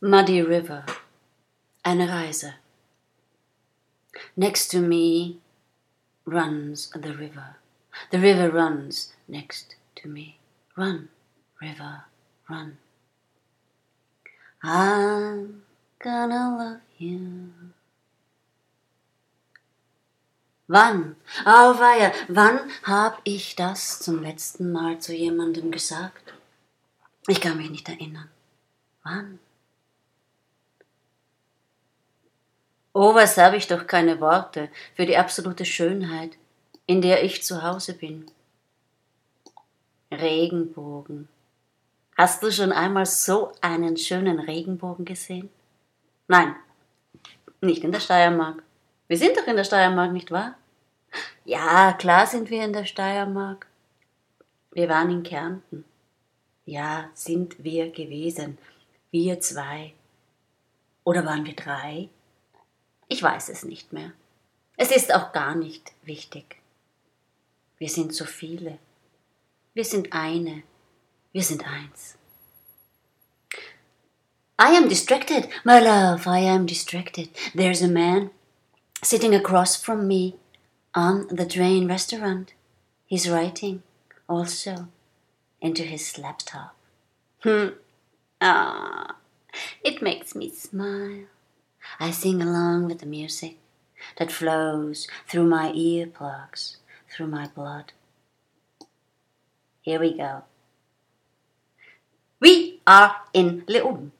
Muddy River, eine Reise. Next to me runs the river. The river runs next to me. Run, river, run. I'm gonna love you. Wann, auweia, wann hab ich das zum letzten Mal zu jemandem gesagt? Ich kann mich nicht erinnern. Wann? Oh, was habe ich doch keine Worte für die absolute Schönheit, in der ich zu Hause bin. Regenbogen. Hast du schon einmal so einen schönen Regenbogen gesehen? Nein, nicht in der Steiermark. Wir sind doch in der Steiermark, nicht wahr? Ja, klar sind wir in der Steiermark. Wir waren in Kärnten. Ja, sind wir gewesen. Wir zwei. Oder waren wir drei? Ich weiß es nicht mehr. Es ist auch gar nicht wichtig. Wir sind so viele. Wir sind eine. Wir sind eins. I am distracted, my love, I am distracted. There's a man sitting across from me on the train restaurant. He's writing also into his laptop. It makes me smile. I sing along with the music that flows through my earplugs, through my blood. Here we go. We are in Leon.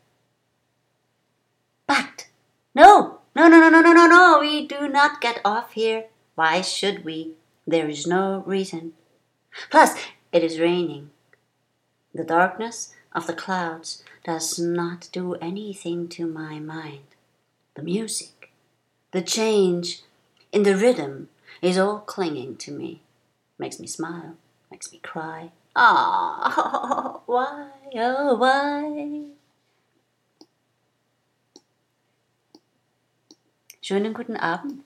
But no, we do not get off here. Why should we? There is no reason. Plus, it is raining. The darkness of the clouds does not do anything to my mind. The music, the change in the rhythm is all clinging to me. Makes me smile, makes me cry. Ah, why, oh, why? Schönen guten Abend.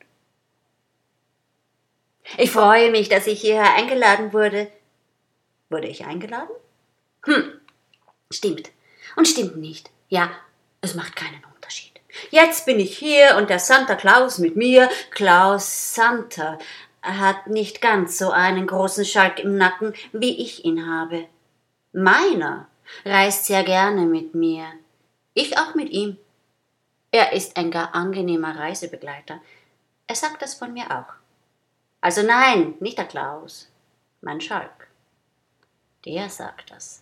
Ich freue mich, dass ich hierher eingeladen wurde. Wurde ich eingeladen? Stimmt. Und stimmt nicht. Ja, es macht keinen Unterschied. Jetzt bin ich hier und der Santa Claus mit mir. Klaus Santa hat nicht ganz so einen großen Schalk im Nacken, wie ich ihn habe. Meiner reist sehr gerne mit mir. Ich auch mit ihm. Er ist ein gar angenehmer Reisebegleiter. Er sagt das von mir auch. Also nein, nicht der Klaus, mein Schalk. Der sagt das.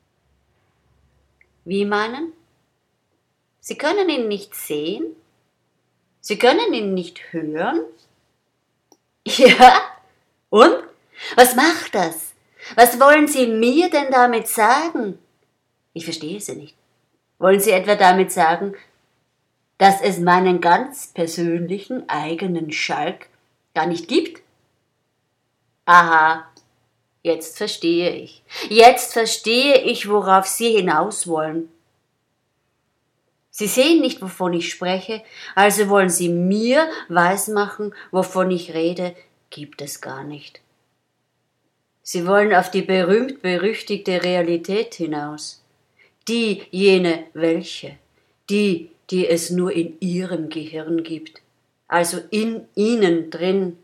Wie meinen? Sie können ihn nicht sehen? Sie können ihn nicht hören? Ja? Und? Was macht das? Was wollen Sie mir denn damit sagen? Ich verstehe Sie nicht. Wollen Sie etwa damit sagen, dass es meinen ganz persönlichen eigenen Schalk gar nicht gibt? Aha, jetzt verstehe ich. Jetzt verstehe ich, worauf Sie hinaus wollen. Sie sehen nicht, wovon ich spreche, also wollen Sie mir weismachen, wovon ich rede, gibt es gar nicht. Sie wollen auf die berühmt-berüchtigte Realität hinaus. Jene welche, die es nur in Ihrem Gehirn gibt, also in Ihnen drin.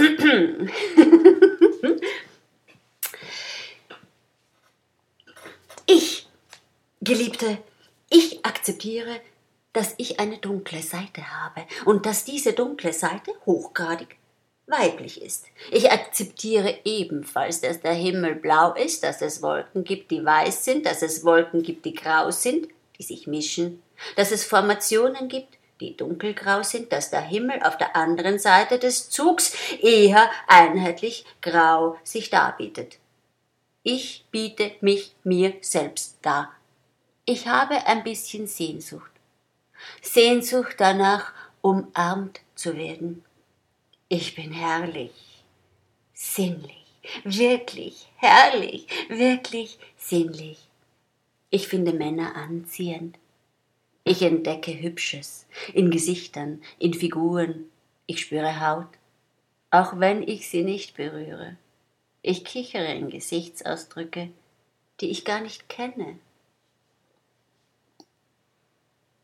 Ich, Geliebte, ich akzeptiere, dass ich eine dunkle Seite habe und dass diese dunkle Seite hochgradig weiblich ist. Ich akzeptiere ebenfalls, dass der Himmel blau ist, dass es Wolken gibt, die weiß sind, dass es Wolken gibt, die grau sind, die sich mischen, dass es Formationen gibt, die dunkelgrau sind, dass der Himmel auf der anderen Seite des Zugs eher einheitlich grau sich darbietet. Ich biete mich mir selbst dar. Ich habe ein bisschen Sehnsucht. Sehnsucht danach, umarmt zu werden. Ich bin herrlich, sinnlich, wirklich herrlich, wirklich sinnlich. Ich finde Männer anziehend. Ich entdecke Hübsches in Gesichtern, in Figuren. Ich spüre Haut, auch wenn ich sie nicht berühre. Ich kichere in Gesichtsausdrücke, die ich gar nicht kenne.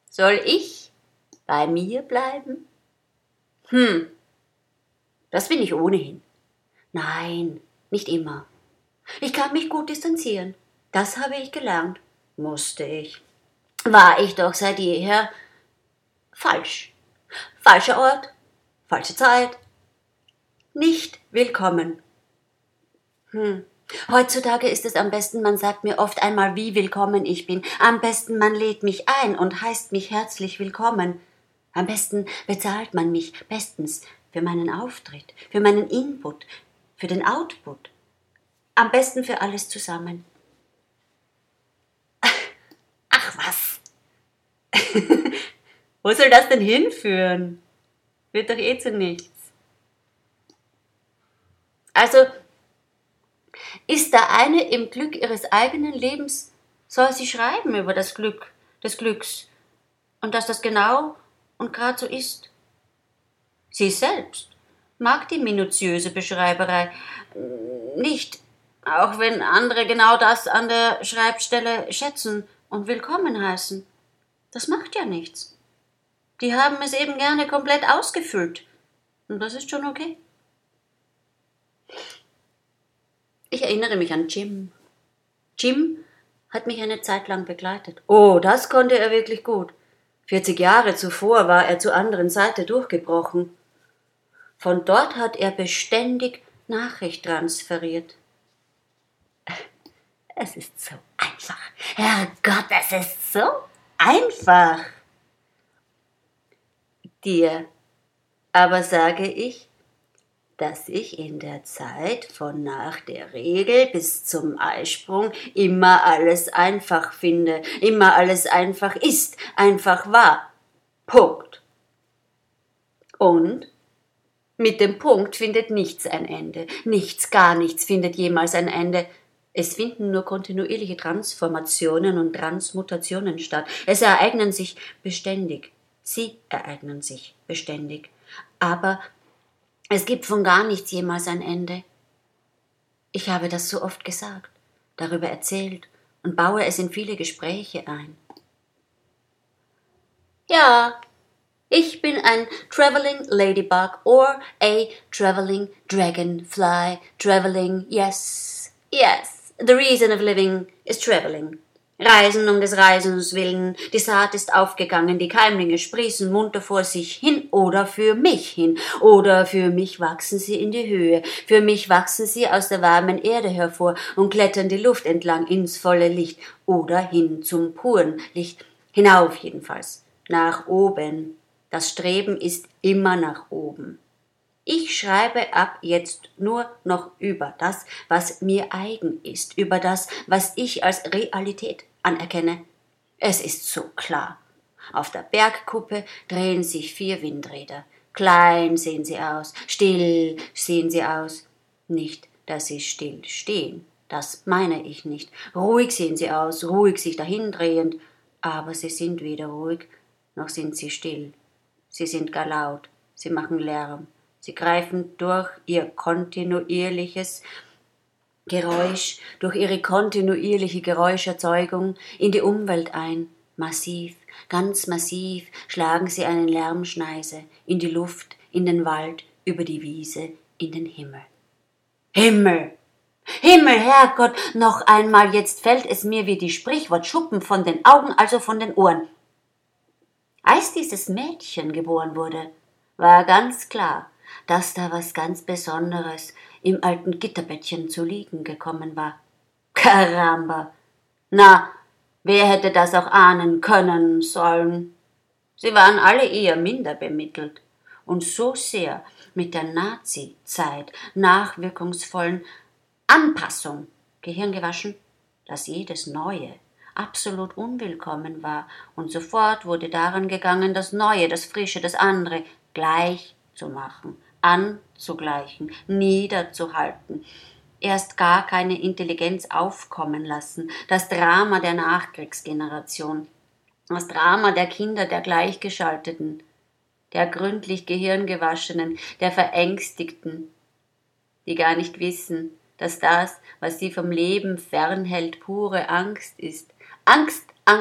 Soll ich bei mir bleiben? Das bin ich ohnehin. Nein, nicht immer. Ich kann mich gut distanzieren. Das habe ich gelernt. Musste ich. War ich doch seit jeher falsch. Falscher Ort, falsche Zeit. Nicht willkommen. Heutzutage ist es am besten, man sagt mir oft einmal, wie willkommen ich bin. Am besten, man lädt mich ein und heißt mich herzlich willkommen. Am besten bezahlt man mich bestens für meinen Auftritt, für meinen Input, für den Output. Am besten für alles zusammen. Ach was. Wo soll das denn hinführen? Wird doch eh zu nichts. Also, ist da eine im Glück ihres eigenen Lebens, soll sie schreiben über das Glück des Glücks und dass das genau und gerade so ist. Sie selbst mag die minutiöse Beschreiberei nicht, auch wenn andere genau das an der Schreibstelle schätzen und willkommen heißen. Das macht ja nichts. Die haben es eben gerne komplett ausgefüllt. Und das ist schon okay. Ich erinnere mich an Jim. Jim hat mich eine Zeit lang begleitet. Oh, das konnte er wirklich gut. 40 Jahre zuvor war er zur anderen Seite durchgebrochen. Von dort hat er beständig Nachricht transferiert. Es ist so einfach. Herrgott, es ist so einfach. Dir aber sage ich, dass ich in der Zeit von nach der Regel bis zum Eisprung immer alles einfach finde, immer alles einfach ist, einfach war. Punkt. Und mit dem Punkt findet nichts ein Ende. Nichts, gar nichts findet jemals ein Ende. Es finden nur kontinuierliche Transformationen und Transmutationen statt. Es ereignen sich beständig. Sie ereignen sich beständig. Aber es gibt von gar nichts jemals ein Ende. Ich habe das so oft gesagt, darüber erzählt und baue es in viele Gespräche ein. Ja, ich bin ein Traveling Ladybug or a Traveling Dragonfly. Traveling, yes, yes. The reason of living is traveling. Reisen um des Reisens willen, die Saat ist aufgegangen, die Keimlinge sprießen munter vor sich hin oder für mich hin, oder für mich wachsen sie in die Höhe, für mich wachsen sie aus der warmen Erde hervor und klettern die Luft entlang ins volle Licht oder hin zum puren Licht, hinauf jedenfalls, nach oben. Das Streben ist immer nach oben. Ich schreibe ab jetzt nur noch über das, was mir eigen ist, über das, was ich als Realität anerkenne. Es ist so klar. Auf der Bergkuppe drehen sich 4 Windräder. Klein sehen sie aus, still sehen sie aus. Nicht, dass sie still stehen, das meine ich nicht. Ruhig sehen sie aus, ruhig sich dahindrehend, aber sie sind weder ruhig, noch sind sie still. Sie sind gar laut, sie machen Lärm. Sie greifen durch ihr kontinuierliches Geräusch, durch ihre kontinuierliche Geräuscherzeugung in die Umwelt ein. Massiv, ganz massiv schlagen sie einen Lärmschneise in die Luft, in den Wald, über die Wiese, in den Himmel. Himmel! Himmel, Herrgott, noch einmal, jetzt fällt es mir wie die Sprichwortschuppen von den Augen, also von den Ohren. Als dieses Mädchen geboren wurde, war ganz klar, dass da was ganz Besonderes im alten Gitterbettchen zu liegen gekommen war. Caramba! Na, wer hätte das auch ahnen können sollen? Sie waren alle eher minder bemittelt und so sehr mit der Nazi-Zeit nachwirkungsvollen Anpassung gehirngewaschen, dass jedes Neue absolut unwillkommen war und sofort wurde daran gegangen, das Neue, das Frische, das andere gleich zu machen, anzugleichen, niederzuhalten, erst gar keine Intelligenz aufkommen lassen, das Drama der Nachkriegsgeneration, das Drama der Kinder der Gleichgeschalteten, der gründlich Gehirngewaschenen, der Verängstigten, die gar nicht wissen, dass das, was sie vom Leben fernhält, pure Angst ist. Angst, Angst,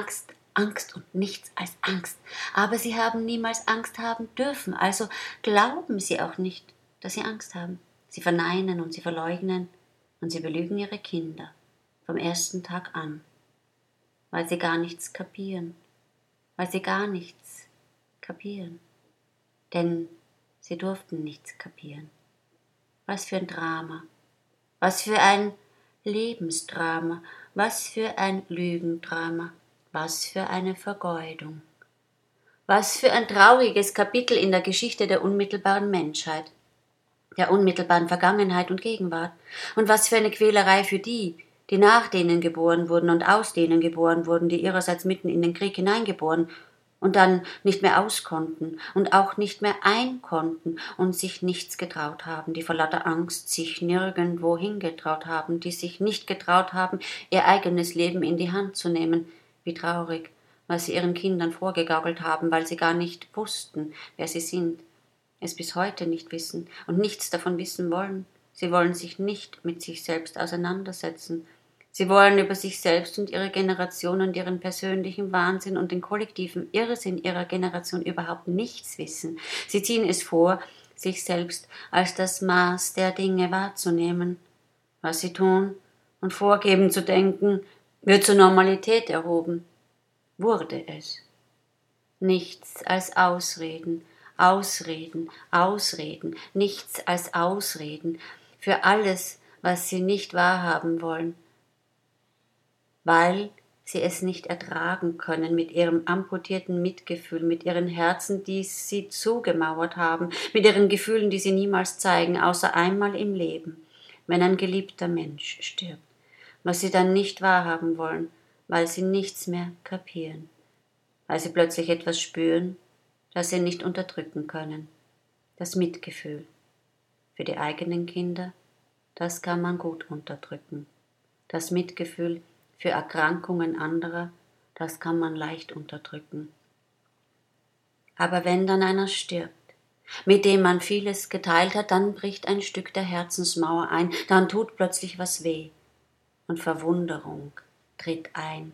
Angst und nichts als Angst. Aber sie haben niemals Angst haben dürfen, also glauben sie auch nicht, dass sie Angst haben. Sie verneinen und sie verleugnen und sie belügen ihre Kinder vom ersten Tag an, weil sie gar nichts kapieren, weil sie gar nichts kapieren. Denn sie durften nichts kapieren. Was für ein Drama, was für ein Lebensdrama, was für ein Lügendrama, was für eine Vergeudung. Was für ein trauriges Kapitel in der Geschichte der unmittelbaren Menschheit, der unmittelbaren Vergangenheit und Gegenwart. Und was für eine Quälerei für die, die nach denen geboren wurden und aus denen geboren wurden, die ihrerseits mitten in den Krieg hineingeboren und dann nicht mehr aus konnten und auch nicht mehr ein konnten und sich nichts getraut haben, die vor lauter Angst sich nirgendwo hingetraut haben, die sich nicht getraut haben, ihr eigenes Leben in die Hand zu nehmen. Wie traurig, was sie ihren Kindern vorgegaukelt haben, weil sie gar nicht wussten, wer sie sind, es bis heute nicht wissen und nichts davon wissen wollen. Sie wollen sich nicht mit sich selbst auseinandersetzen. Sie wollen über sich selbst und ihre Generation und ihren persönlichen Wahnsinn und den kollektiven Irrsinn ihrer Generation überhaupt nichts wissen. Sie ziehen es vor, sich selbst als das Maß der Dinge wahrzunehmen. Was sie tun und vorgeben zu denken, wird zur Normalität erhoben. Wurde es. Nichts als Ausreden, Ausreden, Ausreden, nichts als Ausreden für alles, was sie nicht wahrhaben wollen, weil sie es nicht ertragen können mit ihrem amputierten Mitgefühl, mit ihren Herzen, die sie zugemauert haben, mit ihren Gefühlen, die sie niemals zeigen, außer einmal im Leben, wenn ein geliebter Mensch stirbt, was sie dann nicht wahrhaben wollen, weil sie nichts mehr kapieren, weil sie plötzlich etwas spüren, das sie nicht unterdrücken können, das Mitgefühl. Für die eigenen Kinder, das kann man gut unterdrücken. Das Mitgefühl für Erkrankungen anderer, das kann man leicht unterdrücken. Aber wenn dann einer stirbt, mit dem man vieles geteilt hat, dann bricht ein Stück der Herzensmauer ein, dann tut plötzlich was weh und Verwunderung tritt ein.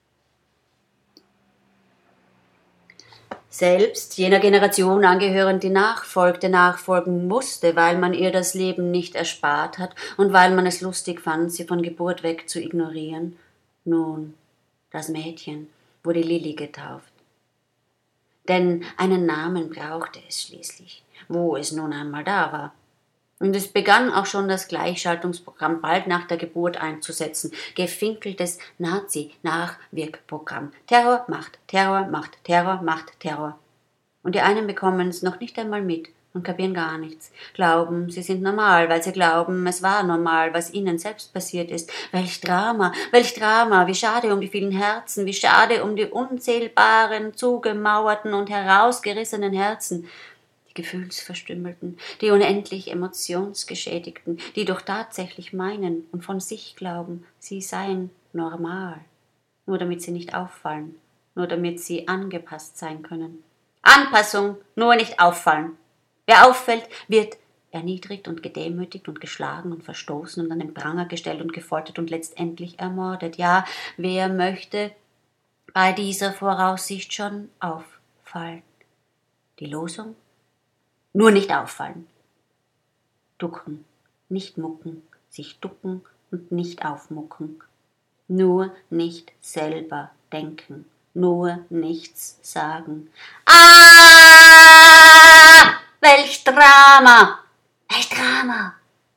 Selbst jener Generation angehörend, die nachfolgen musste, weil man ihr das Leben nicht erspart hat und weil man es lustig fand, sie von Geburt weg zu ignorieren. Nun, das Mädchen wurde Lilli getauft. Denn einen Namen brauchte es schließlich, wo es nun einmal da war. Und es begann auch schon das Gleichschaltungsprogramm bald nach der Geburt einzusetzen. Gefinkeltes Nazi-Nachwirkprogramm. Terror macht, Terror macht, Terror macht, Terror. Und die einen bekommen es noch nicht einmal mit und kapieren gar nichts. Glauben, sie sind normal, weil sie glauben, es war normal, was ihnen selbst passiert ist. Welch Drama, wie schade um die vielen Herzen, wie schade um die unzählbaren, zugemauerten und herausgerissenen Herzen. Die Gefühlsverstümmelten, die unendlich Emotionsgeschädigten, die doch tatsächlich meinen und von sich glauben, sie seien normal, nur damit sie nicht auffallen, nur damit sie angepasst sein können. Anpassung, nur nicht auffallen. Wer auffällt, wird erniedrigt und gedemütigt und geschlagen und verstoßen und an den Pranger gestellt und gefoltert und letztendlich ermordet. Ja, wer möchte bei dieser Voraussicht schon auffallen? Die Losung? Nur nicht auffallen. Ducken, nicht mucken, sich ducken und nicht aufmucken. Nur nicht selber denken, nur nichts sagen. Ah! Welch Drama! Welch Drama!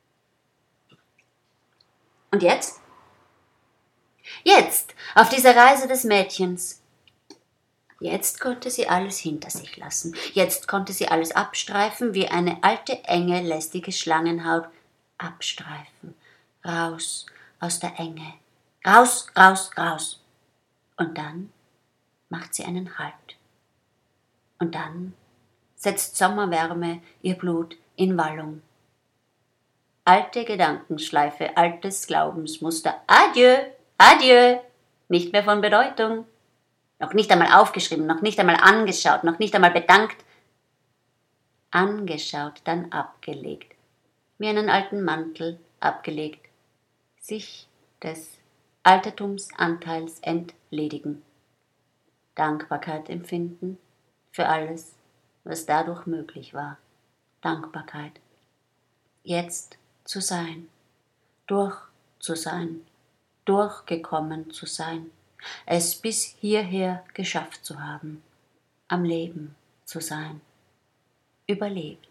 Und jetzt? Jetzt, auf dieser Reise des Mädchens. Jetzt konnte sie alles hinter sich lassen. Jetzt konnte sie alles abstreifen, wie eine alte, enge, lästige Schlangenhaut abstreifen. Raus aus der Enge. Raus, raus, raus. Und dann macht sie einen Halt. Und dann setzt Sommerwärme ihr Blut in Wallung. Alte Gedankenschleife, altes Glaubensmuster. Adieu, adieu. Nicht mehr von Bedeutung. Noch nicht einmal aufgeschrieben, noch nicht einmal angeschaut, noch nicht einmal bedankt. Angeschaut, dann abgelegt. Wie einen alten Mantel abgelegt. Sich des Altertumsanteils entledigen. Dankbarkeit empfinden für alles, was dadurch möglich war. Dankbarkeit. Jetzt zu sein, durch zu sein, durchgekommen zu sein, es bis hierher geschafft zu haben, am Leben zu sein, überlebt.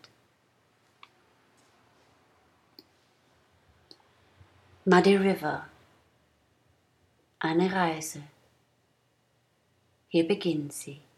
Muddy River, eine Reise. Hier beginnt sie.